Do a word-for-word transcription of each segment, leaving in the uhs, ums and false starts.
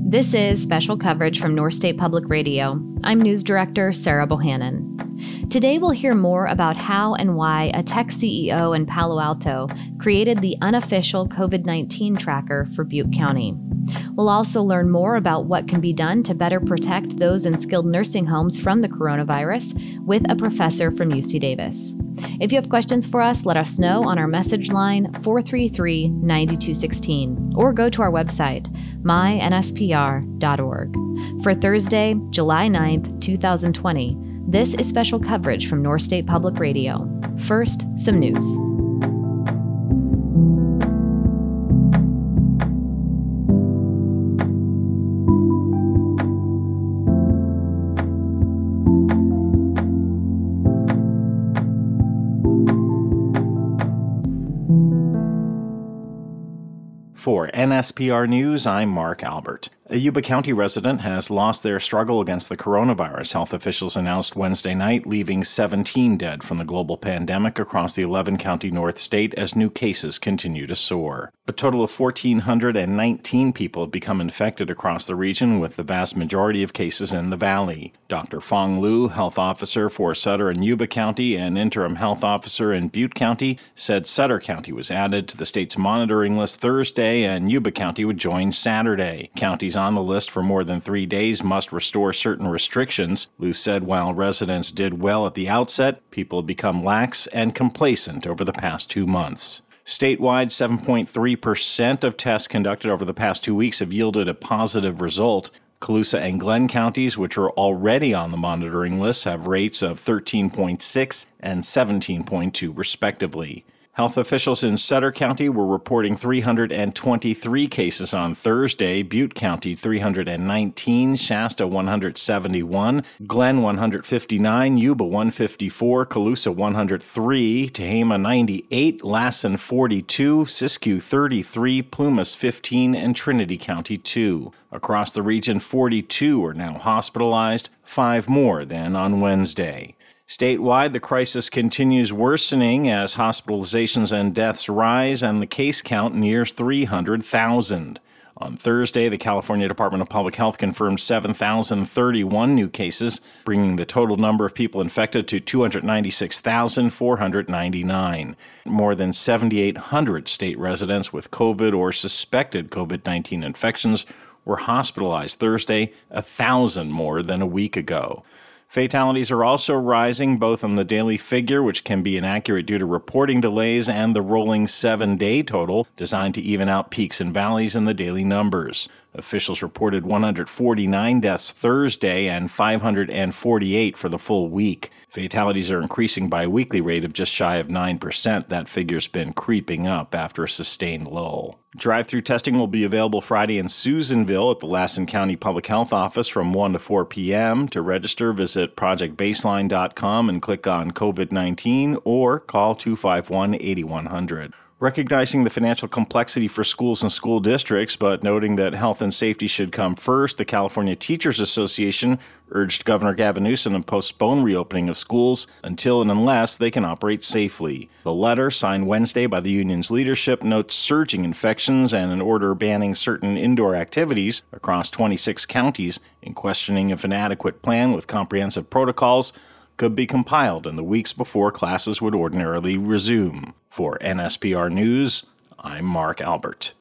This is special coverage from North State Public Radio. I'm News Director Sarah Bohannon. Today we'll hear more about how and why a tech C E O in Palo Alto created the unofficial COVID nineteen tracker for Butte County. We'll also learn more about what can be done to better protect those in skilled nursing homes from the coronavirus with a professor from U C Davis. If you have questions for us, let us know on our message line four three three, nine two one six or go to our website, my N S P R dot org. For Thursday, July ninth, twenty twenty, this is special coverage from North State Public Radio. First, some news. For N S P R News, I'm Mark Albert. A Yuba County resident has lost their struggle against the coronavirus, health officials announced Wednesday night, leaving seventeen dead from the global pandemic across the eleven-county North State as new cases continue to soar. A total of one thousand four hundred nineteen people have become infected across the region, with the vast majority of cases in the valley. Doctor Fong Liu, health officer for Sutter and Yuba County and interim health officer in Butte County, said Sutter County was added to the state's monitoring list Thursday and Yuba County would join Saturday. Counties on the list for more than three days must restore certain restrictions. Liu said while residents did well at the outset, people have become lax and complacent over the past two months. Statewide, seven point three percent of tests conducted over the past two weeks have yielded a positive result. Colusa and Glenn counties, which are already on the monitoring list, have rates of thirteen point six and seventeen point two respectively. Health officials in Sutter County were reporting three hundred twenty-three cases on Thursday, Butte County three hundred nineteen, Shasta one hundred seventy-one, Glenn one hundred fifty-nine, Yuba one hundred fifty-four, Colusa one hundred three, Tehama ninety-eight, Lassen forty-two, Siskiyou thirty-three, Plumas fifteen, and Trinity County two. Across the region, forty-two are now hospitalized, five more than on Wednesday. Statewide, the crisis continues worsening as hospitalizations and deaths rise and the case count nears three hundred thousand. On Thursday, the California Department of Public Health confirmed seven thousand thirty-one new cases, bringing the total number of people infected to two hundred ninety-six thousand four hundred ninety-nine. More than seven thousand eight hundred state residents with COVID or suspected COVID nineteen infections were hospitalized Thursday, a thousand more than a week ago. Fatalities are also rising, both on the daily figure, which can be inaccurate due to reporting delays, and the rolling seven-day total, designed to even out peaks and valleys in the daily numbers. Officials reported one hundred forty-nine deaths Thursday and five hundred forty-eight for the full week. Fatalities are increasing by a weekly rate of just shy of nine percent. That figure's been creeping up after a sustained lull. Drive-through testing will be available Friday in Susanville at the Lassen County Public Health Office from one to four p.m. To register, visit project baseline dot com and click on COVID nineteen or call two five one, eight one zero zero. Recognizing the financial complexity for schools and school districts, but noting that health and safety should come first, the California Teachers Association urged Governor Gavin Newsom to postpone reopening of schools until and unless they can operate safely. The letter, signed Wednesday by the union's leadership, notes surging infections and an order banning certain indoor activities across twenty-six counties, in questioning if an adequate plan with comprehensive protocols could be compiled in the weeks before classes would ordinarily resume. For N S P R News, I'm Mark Albert.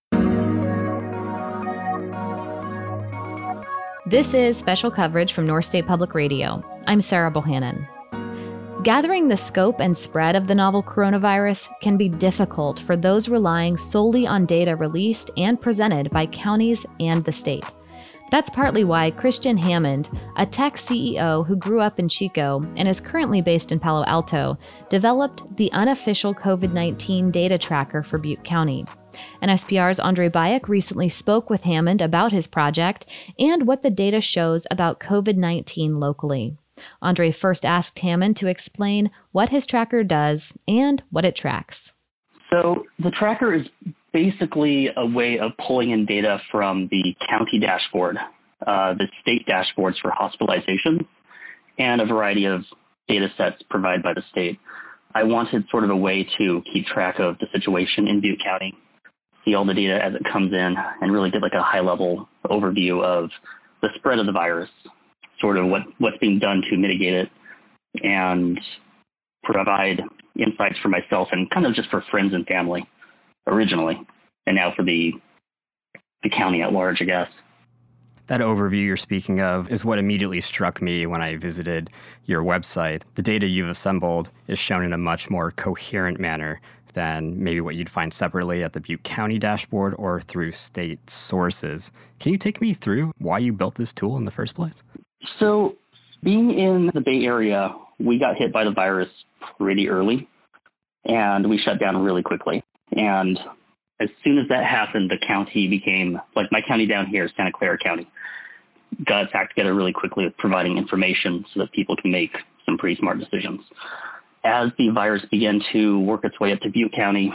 This is special coverage from North State Public Radio. I'm Sarah Bohannon. Gathering the scope and spread of the novel coronavirus can be difficult for those relying solely on data released and presented by counties and the state. That's partly why Christian Hammond, a tech C E O who grew up in Chico and is currently based in Palo Alto, developed the unofficial COVID nineteen data tracker for Butte County. N S P R's Andre Bayek recently spoke with Hammond about his project and what the data shows about COVID nineteen locally. Andre first asked Hammond to explain what his tracker does and what it tracks. So the tracker is basically a way of pulling in data from the county dashboard, uh, the state dashboards for hospitalizations, and a variety of data sets provided by the state. I wanted sort of a way to keep track of the situation in Butte County. see all the data as it comes in and really get like a high level overview of the spread of the virus, sort of what, what's being done to mitigate it, and provide insights for myself and kind of just for friends and family originally, and now for the the county at large, I guess. That overview you're speaking of is what immediately struck me when I visited your website. The data you've assembled is shown in a much more coherent manner than maybe what you'd find separately at the Butte County dashboard or through state sources. Can you take me through why you built this tool in the first place? So being in the Bay Area, we got hit by the virus pretty early, and we shut down really quickly. And as soon as that happened, the county became, like my county down here, Santa Clara County, got its act together really quickly with providing information so that people can make some pretty smart decisions. As the virus began to work its way up to Butte County,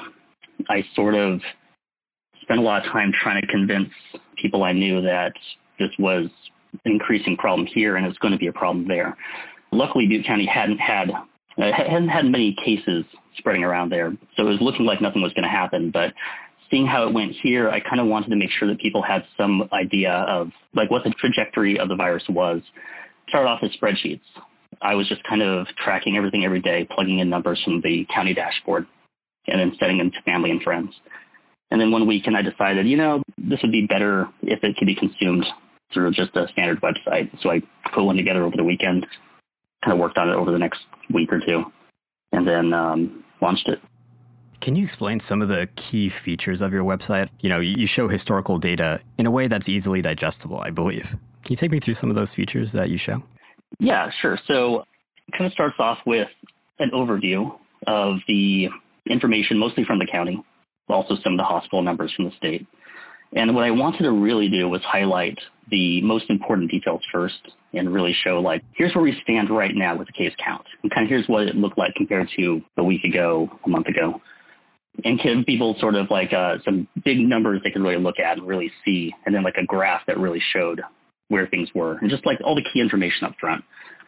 I sort of spent a lot of time trying to convince people I knew that this was an increasing problem here and it was going to be a problem there. Luckily, Butte County hadn't had uh, hadn't had many cases spreading around there, so it was looking like nothing was going to happen. But seeing how it went here, I kind of wanted to make sure that people had some idea of like what the trajectory of the virus was. Started off with spreadsheets. I was just kind of tracking everything every day, plugging in numbers from the county dashboard, and then sending them to family and friends. And then one weekend, I decided, you know, this would be better if it could be consumed through just a standard website. So I put one together over the weekend, kind of worked on it over the next week or two, and then um, launched it. Can you explain some of the key features of your website? You know, you show historical data in a way that's easily digestible, I believe. Can you take me through some of those features that you show? Yeah, sure. So it kind of starts off with an overview of the information, mostly from the county, also some of the hospital numbers from the state. And what I wanted to really do was highlight the most important details first and really show, like, here's where we stand right now with the case count. And kind of here's what it looked like compared to a week ago, a month ago. And give people sort of like uh, some big numbers they could really look at and really see, and then like a graph that really showed where things were, and just like all the key information up front.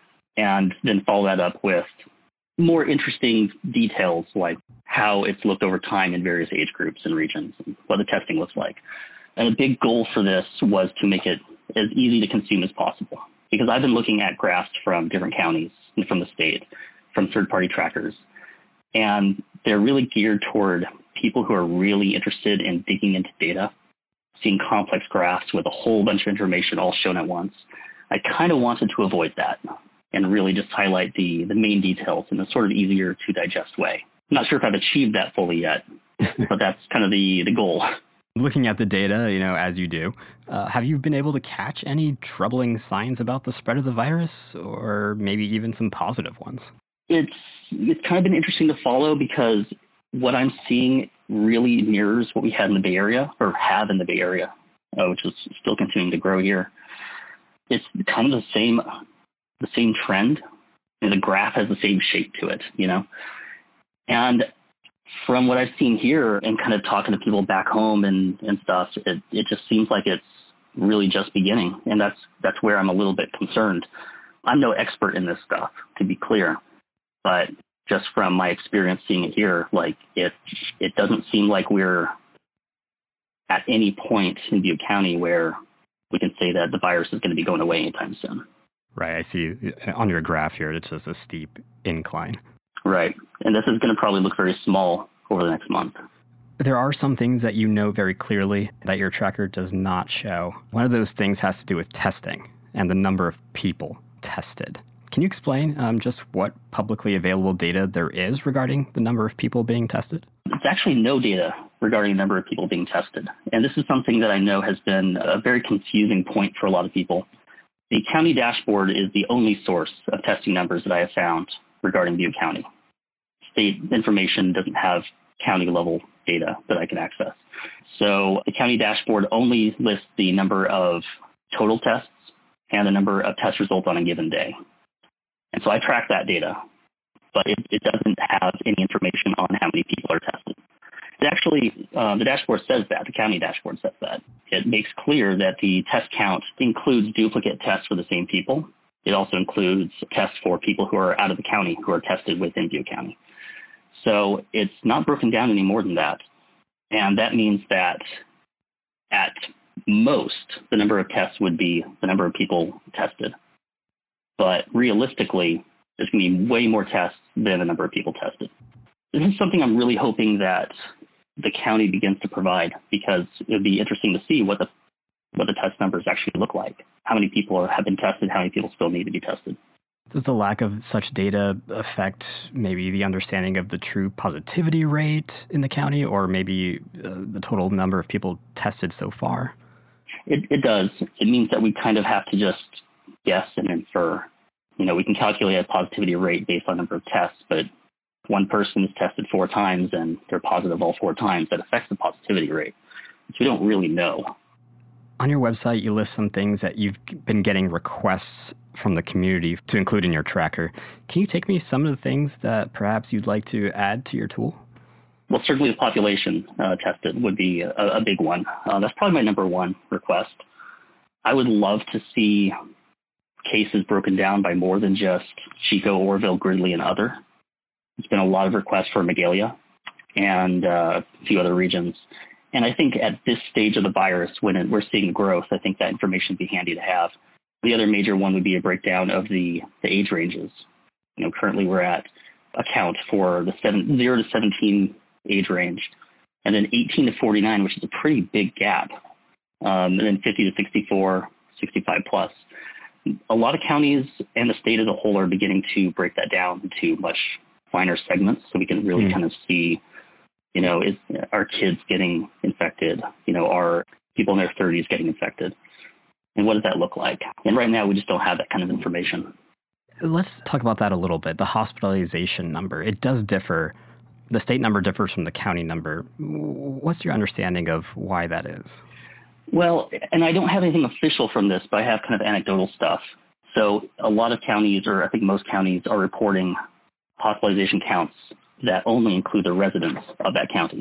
And then follow that up with more interesting details, like how it's looked over time in various age groups and regions, and what the testing looks like. And a big goal for this was to make it as easy to consume as possible, because I've been looking at graphs from different counties and from the state, from third-party trackers, and they're really geared toward people who are really interested in digging into data, seeing complex graphs with a whole bunch of information all shown at once. I kind of wanted to avoid that and really just highlight the, the main details in a sort of easier to digest way. I'm not sure if I've achieved that fully yet, but that's kind of the, the goal. Looking at the data, you know, as you do, uh, have you been able to catch any troubling signs about the spread of the virus, or maybe even some positive ones? It's it's kind of been interesting to follow, because what I'm seeing really mirrors what we had in the Bay Area, or have in the Bay Area, uh, which is still continuing to grow here. It's kind of the same the same trend, and the graph has the same shape to it, you know. And from what I've seen here and kind of talking to people back home and, and stuff, it, it just seems like it's really just beginning. And that's that's where I'm a little bit concerned. I'm no expert in this stuff, to be clear, but just from my experience seeing it here, like it it doesn't seem like we're at any point in Butte County where we can say that the virus is going to be going away anytime soon. Right. I see on your graph here, it's just a steep incline. Right. And this is going to probably look very small over the next month. There are some things that you know very clearly that your tracker does not show. One of those things has to do with testing and the number of people tested. Can you explain um, just what publicly available data there is regarding the number of people being tested? It's actually no data regarding the number of people being tested. And this is something that I know has been a very confusing point for a lot of people. The county dashboard is the only source of testing numbers that I have found regarding Butte County. State information doesn't have county level data that I can access. So the county dashboard only lists the number of total tests and the number of test results on a given day. And so I track that data, but it, it doesn't have any information on how many people are tested. It actually, uh, the dashboard says that, the county dashboard says that. It makes clear that the test count includes duplicate tests for the same people. It also includes tests for people who are out of the county who are tested within Butte County. So it's not broken down any more than that. And that means that at most, the number of tests would be the number of people tested. But realistically, there's going to be way more tests than the number of people tested. This is something I'm really hoping that the county begins to provide, because it would be interesting to see what the what the test numbers actually look like. How many people have been tested? How many people still need to be tested? Does the lack of such data affect maybe the understanding of the true positivity rate in the county, or maybe uh, the total number of people tested so far? It, it does. It means that we kind of have to just guess and infer. You know, we can calculate a positivity rate based on number of tests, but if one person is tested four times and they're positive all four times, that affects the positivity rate, which we don't really know. On your website, you list some things that you've been getting requests from the community to include in your tracker. Can you take me some of the things that perhaps you'd like to add to your tool? Well, certainly the population uh, tested would be a, a big one. Uh, that's probably my number one request. I would love to see cases broken down by more than just Chico, Oroville, Gridley, and other. There's been a lot of requests for Magalia and uh, a few other regions. And I think at this stage of the virus, when it, we're seeing growth, I think that information would be handy to have. The other major one would be a breakdown of the, the age ranges. You know, currently we're at a count for the seven, zero to seventeen age range, and then eighteen to forty-nine, which is a pretty big gap, um, and then fifty to sixty-four, sixty-five plus. A lot of counties and the state as a whole are beginning to break that down into much finer segments, so we can really mm. kind of see, you know, is are kids getting infected? You know, are people in their thirties getting infected? And what does that look like? And right now, we just don't have that kind of information. Let's talk about that a little bit. The hospitalization number, it does differ. The state number differs from the county number. What's your understanding of why that is? Well, and I don't have anything official from this, but I have kind of anecdotal stuff. So a lot of counties, or I think most counties, are reporting hospitalization counts that only include the residents of that county.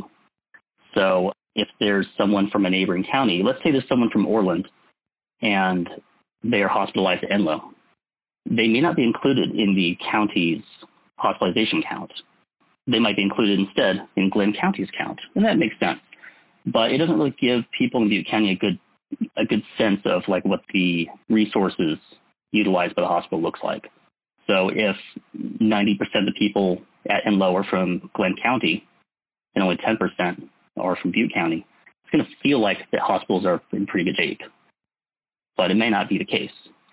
So if there's someone from a neighboring county, let's say there's someone from Orland and they are hospitalized at Enloe, they may not be included in the county's hospitalization count. They might be included instead in Glenn County's count, and that makes sense. But it doesn't really give people in Butte County a good a good sense of like what the resources utilized by the hospital looks like. So if ninety percent of the people at Enloe are from Glenn County and only ten percent are from Butte County, it's going to feel like the hospitals are in pretty good shape. But it may not be the case.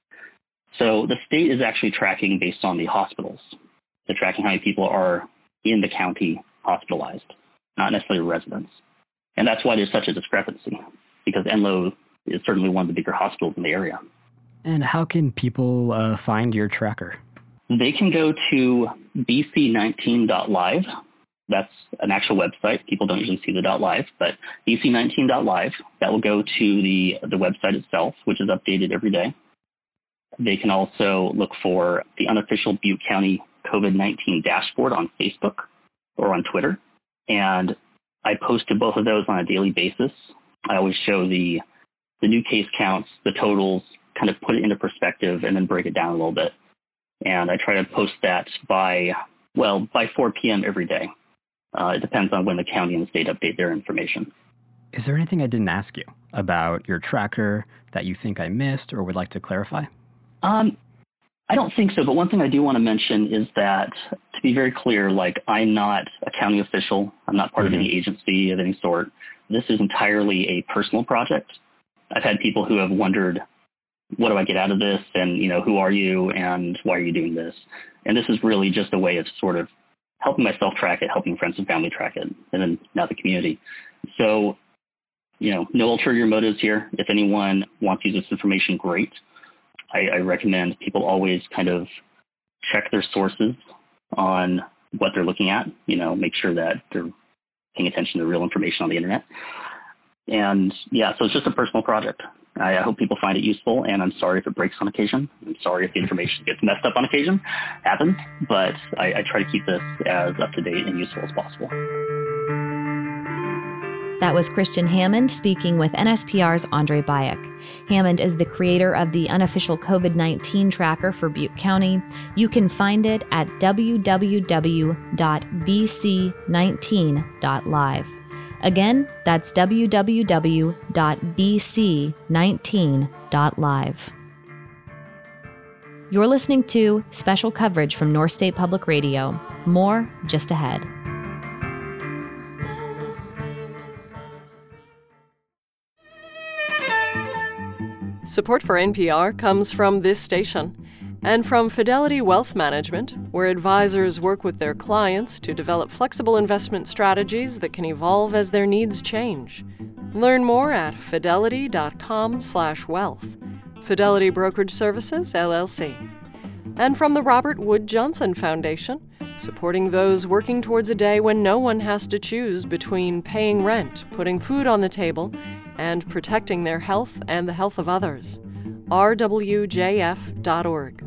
So the state is actually tracking based on the hospitals. They're tracking how many people are in the county hospitalized, not necessarily residents. And that's why there's such a discrepancy, because Enloe is certainly one of the bigger hospitals in the area. And how can people uh, find your tracker? They can go to b c nineteen dot live. That's an actual website. People don't usually see the .live, but b c nineteen dot live. That will go to the, the website itself, which is updated every day. They can also look for the unofficial Butte County COVID nineteen dashboard on Facebook or on Twitter. And I post to both of those on a daily basis. I always show the the new case counts, the totals, kind of put it into perspective and then break it down a little bit. And I try to post that by, well, by four p.m. every day. Uh, it depends on when the county and the state update their information. Is there anything I didn't ask you about your tracker that you think I missed or would like to clarify? Um, I don't think so, but one thing I do want to mention is that, to be very clear, like, I'm not a county official. I'm not part mm-hmm. of any agency of any sort. This is entirely a personal project. I've had people who have wondered, what do I get out of this? And, you know, who are you and why are you doing this? And this is really just a way of sort of helping myself track it, helping friends and family track it, and then now the community. So, you know, no ulterior motives here. If anyone wants to use this information, great. I, I recommend people always kind of check their sources on what they're looking at, you know, make sure that they're paying attention to real information on the internet. And yeah, so it's just a personal project. I, I hope people find it useful, and I'm sorry if it breaks on occasion. I'm sorry if the information gets messed up on occasion. Happens, but I, I try to keep this as up-to-date and useful as possible. That was Christian Hammond speaking with N S P R's Andre Bayek. Hammond is the creator of the unofficial COVID nineteen tracker for Butte County. You can find it at w w w dot b c nineteen dot live. Again, that's w w w dot b c nineteen dot live. You're listening to special coverage from North State Public Radio. More just ahead. Support for N P R comes from this station and from Fidelity Wealth Management, where advisors work with their clients to develop flexible investment strategies that can evolve as their needs change. Learn more at fidelity dot com slash wealth. Fidelity Brokerage Services, L L C. And from the Robert Wood Johnson Foundation, supporting those working towards a day when no one has to choose between paying rent, putting food on the table, and protecting their health and the health of others. r w j f dot org.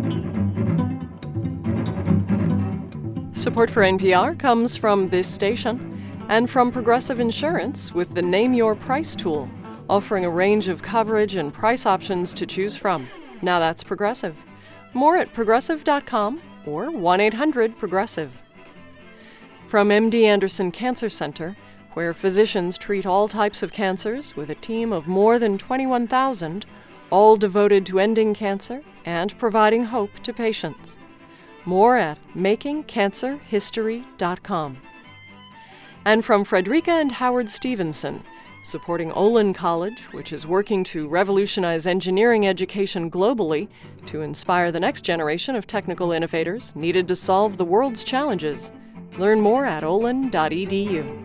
Support for N P R comes from this station and from Progressive Insurance with the Name Your Price tool, offering a range of coverage and price options to choose from. Now that's Progressive. More at progressive dot com or one eight hundred progressive. From M D Anderson Cancer Center, where physicians treat all types of cancers with a team of more than twenty-one thousand, all devoted to ending cancer and providing hope to patients. More at making cancer history dot com. And from Frederica and Howard Stevenson, supporting Olin College, which is working to revolutionize engineering education globally to inspire the next generation of technical innovators needed to solve the world's challenges. Learn more at olin dot e d u.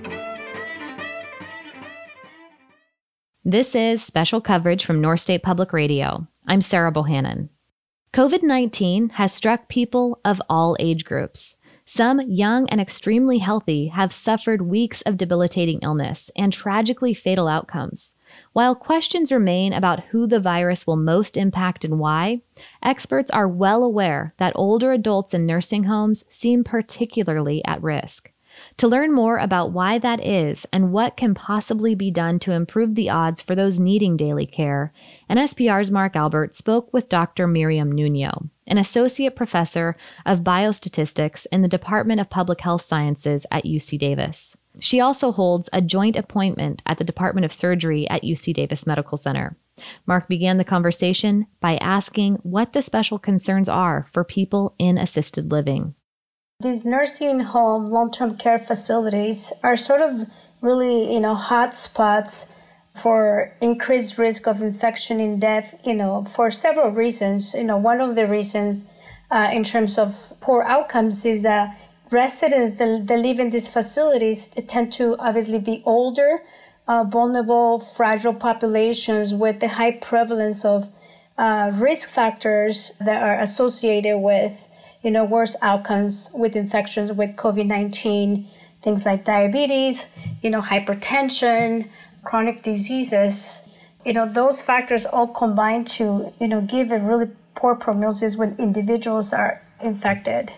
This is special coverage from North State Public Radio. I'm Sarah Bohannon. covid nineteen has struck people of all age groups. Some young and extremely healthy have suffered weeks of debilitating illness and tragically fatal outcomes. While questions remain about who the virus will most impact and why, experts are well aware that older adults in nursing homes seem particularly at risk. To learn more about why that is and what can possibly be done to improve the odds for those needing daily care, N S P R's Mark Albert spoke with Doctor Miriam Nuno, an associate professor of biostatistics in the Department of Public Health Sciences at U C Davis. She also holds a joint appointment at the Department of Surgery at U C Davis Medical Center. Mark began the conversation by asking what the special concerns are for people in assisted living. These nursing home long-term care facilities are sort of really, you know, hot spots for increased risk of infection and death, you know, for several reasons. You know, one of the reasons uh, in terms of poor outcomes is that residents that, that live in these facilities tend to obviously be older, uh, vulnerable, fragile populations with the high prevalence of uh, risk factors that are associated with, you know, worse outcomes with infections with covid nineteen, things like diabetes, you know, hypertension, chronic diseases. You know, those factors all combine to, you know, give a really poor prognosis when individuals are infected.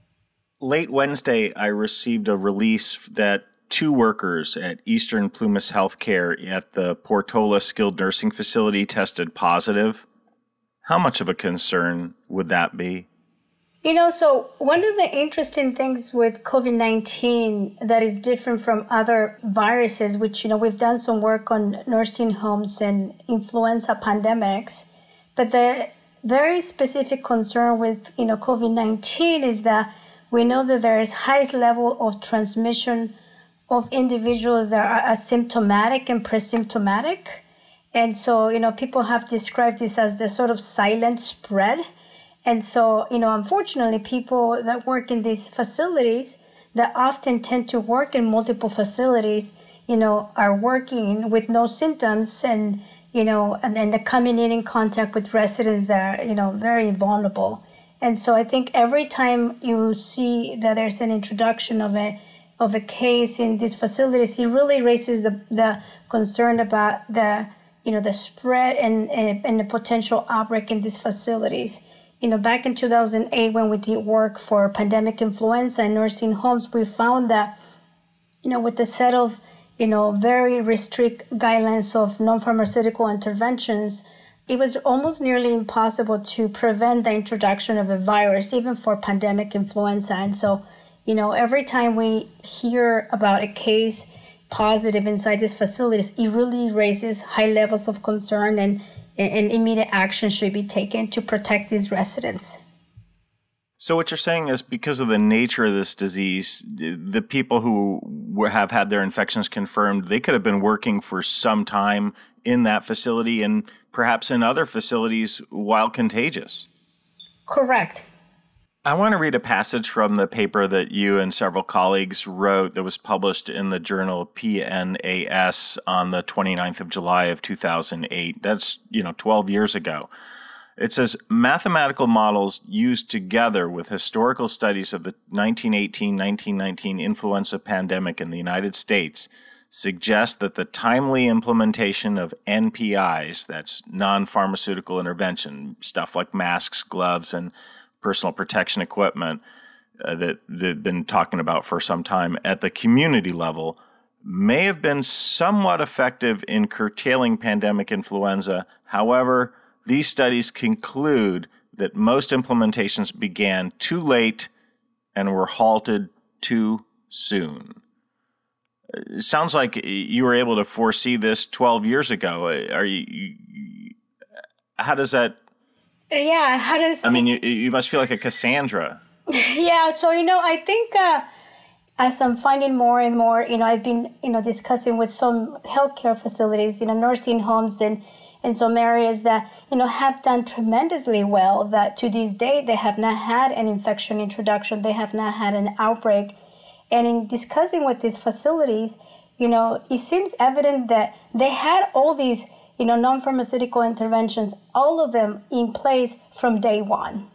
Late Wednesday, I received a release that two workers at Eastern Plumas Healthcare at the Portola Skilled Nursing Facility tested positive. How much of a concern would that be? You know, so one of the interesting things with covid nineteen that is different from other viruses, which, you know, we've done some work on nursing homes and influenza pandemics, but the very specific concern with, you know, covid nineteen is that we know that there is highest level of transmission of individuals that are asymptomatic and presymptomatic. And so, you know, people have described this as the sort of silent spread. And so, you know, unfortunately, people that work in these facilities that often tend to work in multiple facilities, you know, are working with no symptoms and, you know, and then they're coming in in contact with residents that are, you know, very vulnerable. And so I think every time you see that there's an introduction of a of a case in these facilities, it really raises the, the concern about the, you know, the spread and, and, and the potential outbreak in these facilities. You know, back in two thousand eight, when we did work for pandemic influenza in nursing homes, we found that, you know, with the set of, you know, very restrict guidelines of non-pharmaceutical interventions, it was almost nearly impossible to prevent the introduction of a virus, even for pandemic influenza. And so, you know, every time we hear about a case positive inside these facilities, it really raises high levels of concern, and, and immediate action should be taken to protect these residents. So what you're saying is, because of the nature of this disease, the people who have had their infections confirmed, they could have been working for some time in that facility and perhaps in other facilities while contagious. Correct. I want to read a passage from the paper that you and several colleagues wrote that was published in the journal P N A S on the twenty-ninth of July of two thousand eight. That's, you know, twelve years ago. It says, mathematical models used together with historical studies of the nineteen eighteen nineteen nineteen influenza pandemic in the United States suggest that the timely implementation of N P Is, that's non-pharmaceutical intervention, stuff like masks, gloves, and personal protection equipment uh, that they've been talking about for some time at the community level, may have been somewhat effective in curtailing pandemic influenza. However, these studies conclude that most implementations began too late and were halted too soon. It sounds like you were able to foresee this twelve years ago. Are you, you how does that Yeah, how does I mean, you you must feel like a Cassandra. Yeah, so, you know, I think uh, as I'm finding more and more, you know, I've been, you know, discussing with some healthcare facilities, you know, nursing homes and in some areas that, you know, have done tremendously well, that to this day they have not had an infection introduction, they have not had an outbreak. And in discussing with these facilities, you know, it seems evident that they had all these, you know, non-pharmaceutical interventions, all of them in place from day one.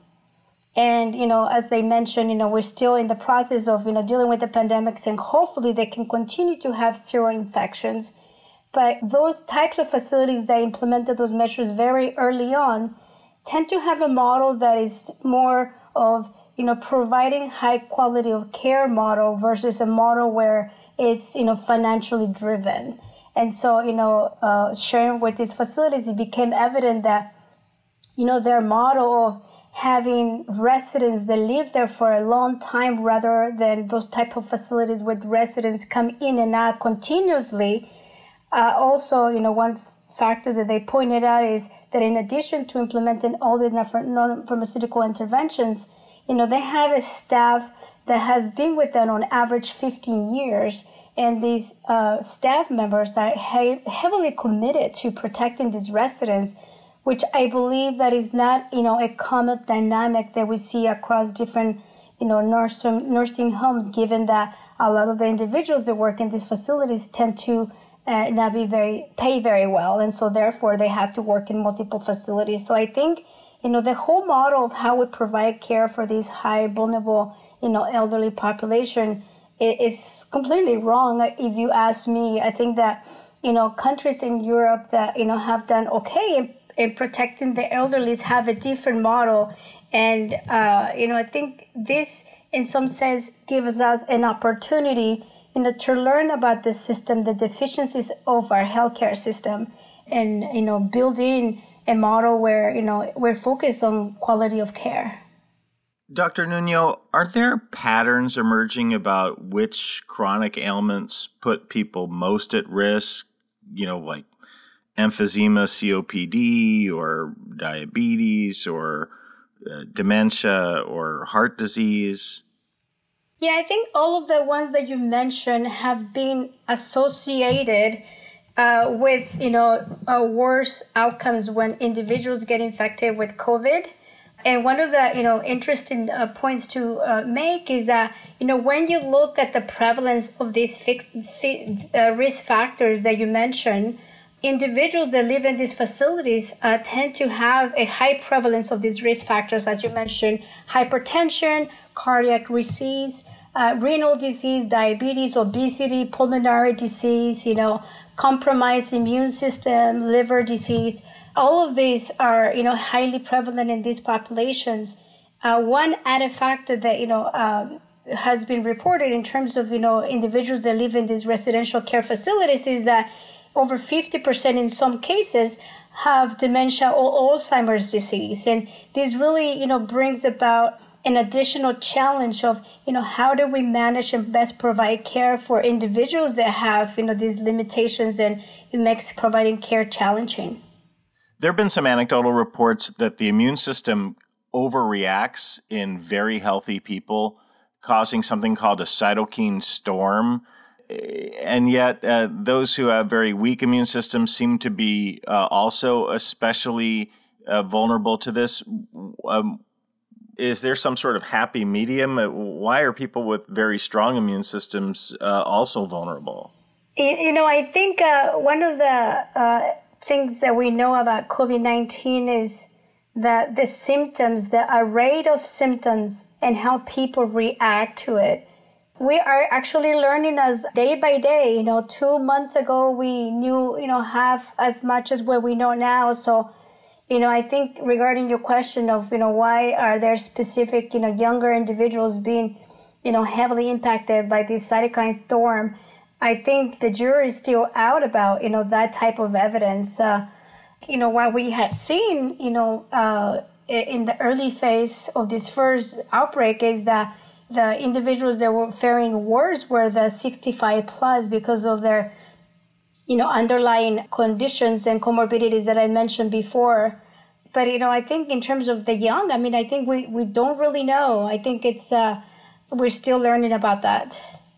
And, you know, as they mentioned, you know, we're still in the process of, you know, dealing with the pandemics, and hopefully they can continue to have zero infections. But those types of facilities that implemented those measures very early on tend to have a model that is more of, you know, providing high quality of care model versus a model where it's, you know, financially driven. And so, you know, uh, sharing with these facilities, it became evident that, you know, their model of having residents that live there for a long time rather than those type of facilities with residents come in and out continuously. Uh, also, you know, one factor that they pointed out is that in addition to implementing all these non-pharmaceutical interventions, you know, they have a staff that has been with them on average fifteen years. And these uh, staff members are he- heavily committed to protecting these residents, which I believe that is not, you know, a common dynamic that we see across different, you know, nursing, nursing homes, given that a lot of the individuals that work in these facilities tend to uh, not be very, pay very well. And so therefore they have to work in multiple facilities. So I think, you know, the whole model of how we provide care for these high vulnerable, you know, elderly population, it's completely wrong. If you ask me, I think that, you know, countries in Europe that, you know, have done okay in, in protecting the elderly have a different model. And, uh, you know, I think this, in some sense, gives us an opportunity, you know, to learn about the system, the deficiencies of our healthcare system, and, you know, build in a model where, you know, we're focused on quality of care. Doctor Nuno, are there patterns emerging about which chronic ailments put people most at risk, you know, like emphysema, C O P D, or diabetes, or uh, dementia, or heart disease? Yeah, I think all of the ones that you mentioned have been associated uh, with, you know, uh, worse outcomes when individuals get infected with COVID. And one of the, you know, interesting uh, points to uh, make is that, you know, when you look at the prevalence of these fixed fi- uh, risk factors that you mentioned, individuals that live in these facilities uh, tend to have a high prevalence of these risk factors, as you mentioned: hypertension, cardiac disease, uh, renal disease, diabetes, obesity, pulmonary disease, you know, compromised immune system, liver disease. All of these are, you know, highly prevalent in these populations. Uh, one added factor that, you know, um, has been reported in terms of, you know, individuals that live in these residential care facilities is that over fifty percent in some cases have dementia or Alzheimer's disease. And this really, you know, brings about an additional challenge of, you know, how do we manage and best provide care for individuals that have, you know, these limitations, and it makes providing care challenging. There have been some anecdotal reports that the immune system overreacts in very healthy people, causing something called a cytokine storm. And yet uh, those who have very weak immune systems seem to be uh, also especially uh, vulnerable to this. Um, is there some sort of happy medium? Why are people with very strong immune systems uh, also vulnerable? You know, I think uh, one of the uh, things that we know about COVID nineteen is that the symptoms, the array of symptoms and how people react to it. We are actually learning as day by day. You know, two months ago, we knew, you know, half as much as what we know now. So, you know, I think regarding your question of, you know, why are there specific, you know, younger individuals being, you know, heavily impacted by this cytokine storm, I think the jury is still out about, you know, that type of evidence. Uh, you know, what we had seen, you know, uh, in the early phase of this first outbreak is that the individuals that were faring worse were the sixty-five plus because of their, you know, underlying conditions and comorbidities that I mentioned before. But, you know, I think in terms of the young, I mean, I think we, we don't really know. I think it's, uh, we're still learning about that.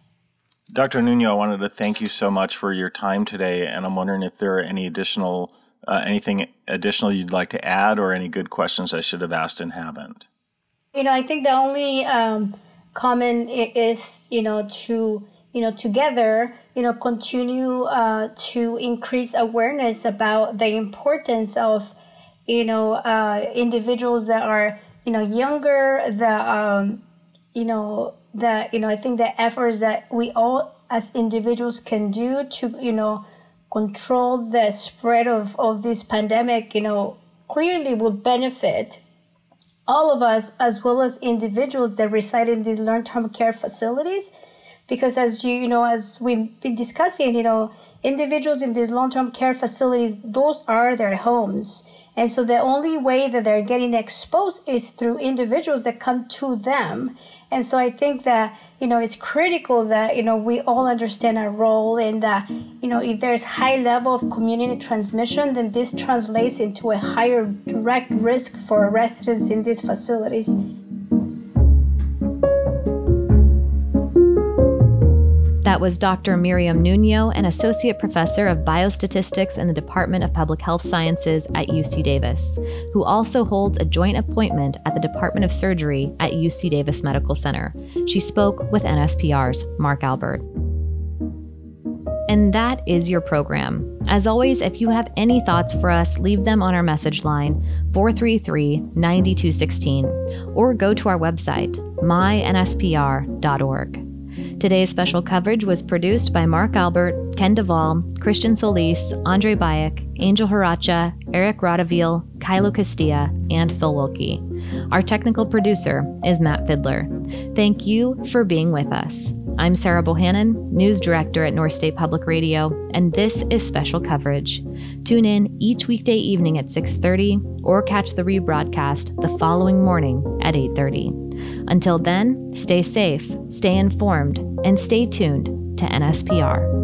Doctor Nuno, I wanted to thank you so much for your time today. And I'm wondering if there are any additional, uh, anything additional you'd like to add, or any good questions I should have asked and haven't. You know, I think the only um, comment is, you know, to, you know, together, you know, continue uh, to increase awareness about the importance of, you know, uh, individuals that are, you know, younger, the, um, you know, the, you know, I think the efforts that we all as individuals can do to, you know, control the spread of, of this pandemic, you know, clearly will benefit all of us, as well as individuals that reside in these long-term care facilities. Because as you, you know, as we've been discussing, you know, individuals in these long-term care facilities, those are their homes. And so the only way that they're getting exposed is through individuals that come to them. And so I think that, you know, it's critical that, you know, we all understand our role, and that, you know, if there's high level of community transmission, then this translates into a higher direct risk for residents in these facilities. That was Doctor Miriam Nuno, an associate professor of biostatistics in the Department of Public Health Sciences at U C Davis, who also holds a joint appointment at the Department of Surgery at U C Davis Medical Center. She spoke with N S P R's Mark Albert. And that is your program. As always, if you have any thoughts for us, leave them on our message line, four three three, nine two one six, or go to our website, my N S P R dot org. Today's special coverage was produced by Mark Albert, Ken Duvall, Christian Solis, Andre Bayek, Angel Haracha, Eric Radaville, Kylo Castilla, and Phil Wilkie. Our technical producer is Matt Fidler. Thank you for being with us. I'm Sarah Bohannon, News Director at North State Public Radio, and this is Special Coverage. Tune in each weekday evening at six thirty or catch the rebroadcast the following morning at eight thirty. Until then, stay safe, stay informed, and stay tuned to N S P R.